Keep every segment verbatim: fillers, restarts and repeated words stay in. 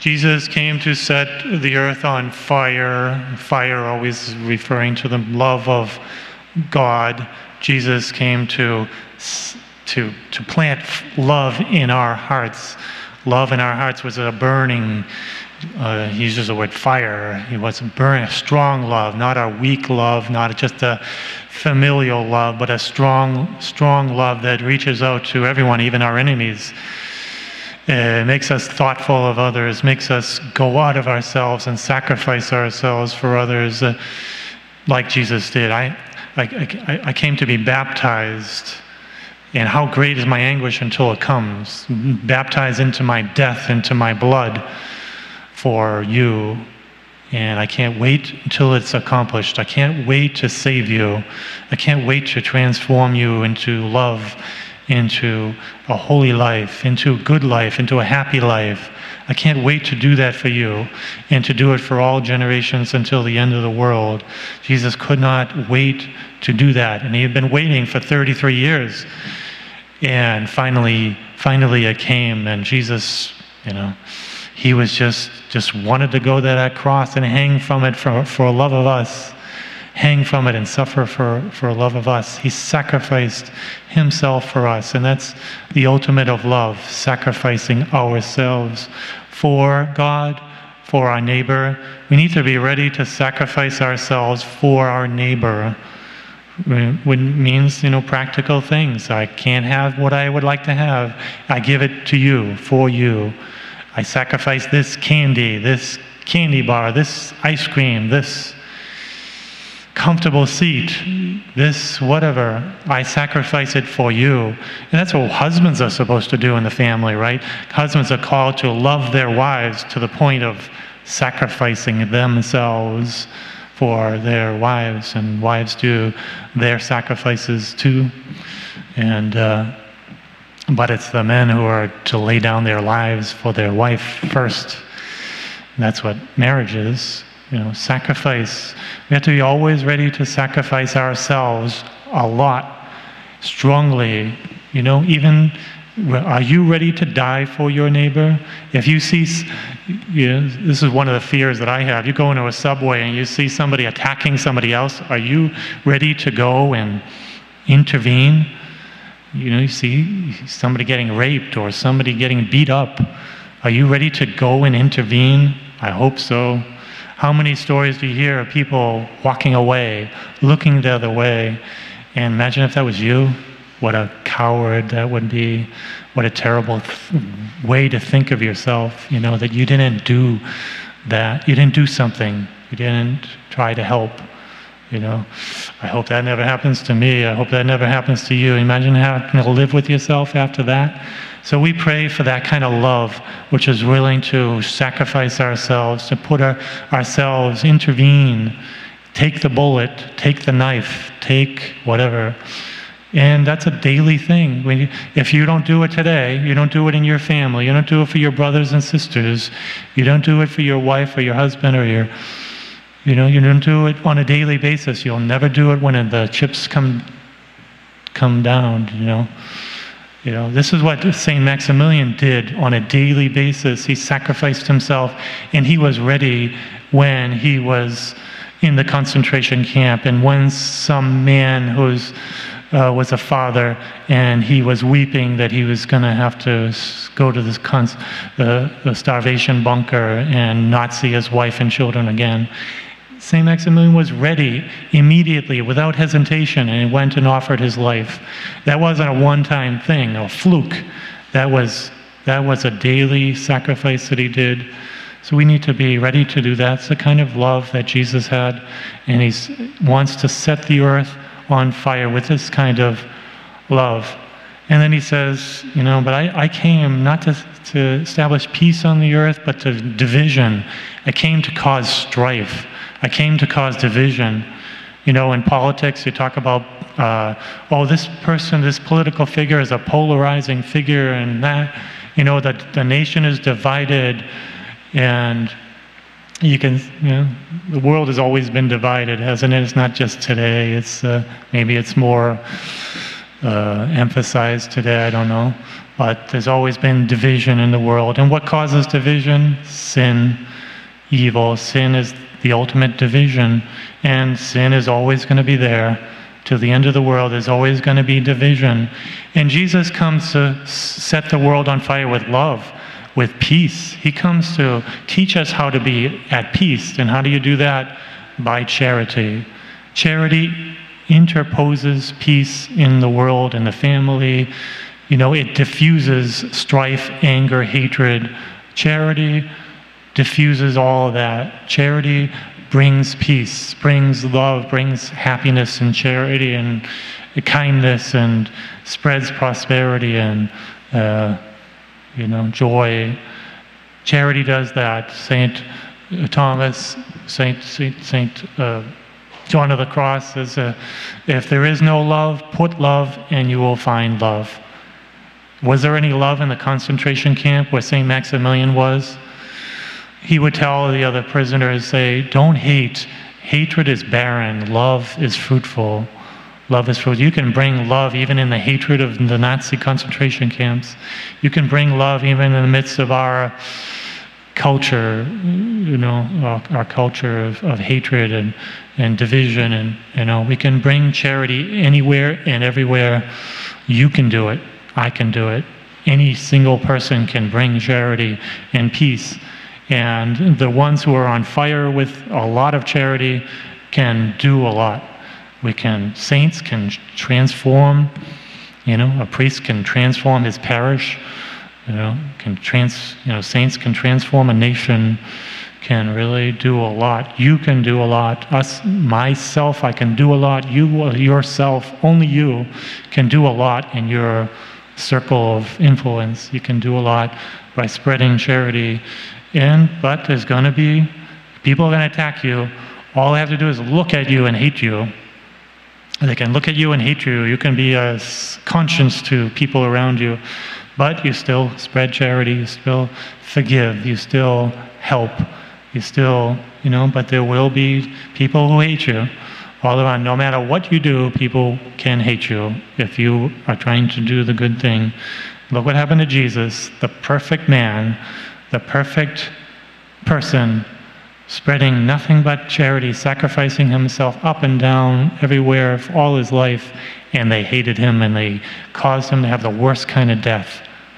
Jesus came to set the earth on fire. Fire always referring to the love of God. Jesus came to, to, to plant love in our hearts. Love in our hearts was a burning, uh, he uses the word fire. It was a burning, a strong love, not a weak love, not just a familial love, but a strong, strong love that reaches out to everyone, even our enemies. It makes us thoughtful of others, makes us go out of ourselves and sacrifice ourselves for others, uh, like Jesus did. I, I, I came to be baptized, and how great is my anguish until it comes. Baptized into my death, into my blood for you. And I can't wait until it's accomplished. I can't wait to save you. I can't wait to transform you into love, into a holy life, into a good life, into a happy life. I can't wait to do that for you and to do it for all generations until the end of the world. Jesus could not wait to do that, and he had been waiting for thirty-three years. And finally, finally it came, and Jesus, you know, he was just, just wanted to go to that cross and hang from it for, for love of us. Hang from it and suffer for, for love of us. He sacrificed himself for us, and that's the ultimate of love, sacrificing ourselves for God, for our neighbor. We need to be ready to sacrifice ourselves for our neighbor. It means, you know, practical things. I can't have what I would like to have. I give it to you, for you. I sacrifice this candy, this candy bar, this ice cream, this comfortable seat, this whatever. I sacrifice it for you. And that's what husbands are supposed to do in the family, right? Husbands are called to love their wives to the point of sacrificing themselves for their wives, and wives do their sacrifices too. And uh, but it's the men who are to lay down their lives for their wife first. And that's what marriage is. You know, sacrifice. We have to be always ready to sacrifice ourselves a lot, strongly. You know, even, are you ready to die for your neighbor? If you see, you know, this is one of the fears that I have. You go into a subway and you see somebody attacking somebody else. Are you ready to go and intervene? You know, you see somebody getting raped or somebody getting beat up. Are you ready to go and intervene? I hope so. How many stories do you hear of people walking away, looking the other way? And imagine if that was you. What a coward that would be. What a terrible th- way to think of yourself, you know, that you didn't do that. You didn't do something. You didn't try to help, you know. I hope that never happens to me. I hope that never happens to you. Imagine having to live with yourself after that. So we pray for that kind of love, which is willing to sacrifice ourselves, to put our, ourselves, intervene, take the bullet, take the knife, take whatever. And that's a daily thing. When you, if you don't do it today, you don't do it in your family, you don't do it for your brothers and sisters, you don't do it for your wife or your husband or your, you know, you don't do it on a daily basis. You'll never do it when the chips come, come down, you know. You know, this is what Saint Maximilian did on a daily basis. He sacrificed himself, and he was ready when he was in the concentration camp, and when some man who's uh, was a father, and he was weeping that he was going to have to go to this cons- the, the starvation bunker and not see his wife and children again. Saint Maximilian was ready immediately, without hesitation, and he went and offered his life. That wasn't a one-time thing, a fluke. That was, that was a daily sacrifice that he did. So we need to be ready to do that. It's the kind of love that Jesus had, and he wants to set the earth on fire with this kind of love. And then he says, you know, but I, I came not to, to establish peace on the earth, but to division. I came to cause strife. I came to cause division. You know, in politics, you talk about, uh, oh, this person, this political figure is a polarizing figure, and that, you know, that the nation is divided, and you can, you know, the world has always been divided, hasn't it? It's not just today. It's uh, maybe it's more uh, emphasized today, I don't know. But there's always been division in the world. And what causes division? Sin, evil. Sin is the ultimate division. And sin is always going to be there. Till the end of the world, there's always going to be division. And Jesus comes to set the world on fire with love, with peace. He comes to teach us how to be at peace. And how do you do that? By charity. Charity interposes peace in the world and the family. You know, it diffuses strife, anger, hatred. Charity diffuses all of that. Charity brings peace, brings love, brings happiness and charity and kindness, and spreads prosperity and, uh, you know, joy. Charity does that. Saint Thomas, Saint Saint Saint uh, John of the Cross says, uh, "If there is no love, put love, and you will find love." Was there any love in the concentration camp where Saint Maximilian was? He would tell the other prisoners, say, "Don't hate. Hatred is barren. Love is fruitful." Love is fruitful. You can bring love even in the hatred of the Nazi concentration camps. You can bring love even in the midst of our culture, you know, our, our culture of, of hatred and, and division. And, you know, we can bring charity anywhere and everywhere. You can do it. I can do it. Any single person can bring charity and peace. And the ones who are on fire with a lot of charity can do a lot. We can, saints can transform, you know, a priest can transform his parish, you know, can trans, you know, saints can transform a nation, can really do a lot. You can do a lot. Us, myself, I can do a lot. You, yourself, only you can do a lot in your circle of influence. You can do a lot by spreading charity. And, but there's going to be, people are going to attack you. All they have to do is look at you and hate you. They can look at you and hate you. You can be a conscience to people around you. But you still spread charity. You still forgive. You still help. You still, you know, but there will be people who hate you all around. No matter what you do, people can hate you if you are trying to do the good thing. Look what happened to Jesus, the perfect man, the perfect person, spreading nothing but charity, sacrificing himself up and down everywhere for all his life, and they hated him and they caused him to have the worst kind of death.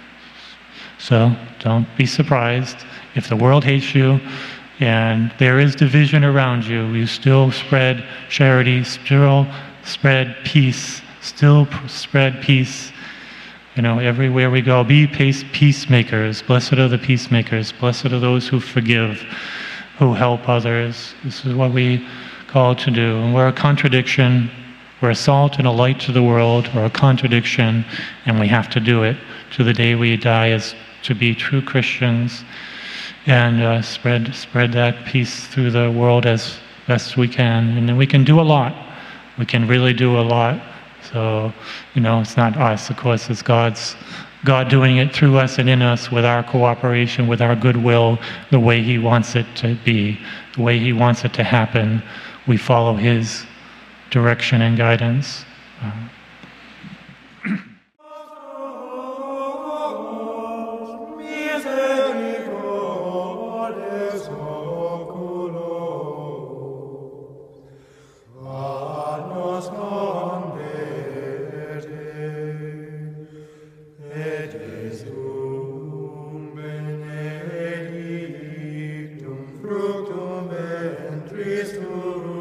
So don't be surprised if the world hates you and there is division around you. You still spread charity, still spread peace, still spread peace. You know, everywhere we go, be peace, peacemakers. Blessed are the peacemakers. Blessed are those who forgive, who help others. This is what we call to do. And we're a contradiction. We're a salt and a light to the world. We're a contradiction, and we have to do it to the day we die as to be true Christians, and uh, spread spread that peace through the world as best we can. And then we can do a lot. We can really do a lot. So, you know, it's not us, of course, it's God's, God doing it through us and in us with our cooperation, with our goodwill, the way He wants it to be, the way He wants it to happen. We follow His direction and guidance. Uh, Fructum ventris tuum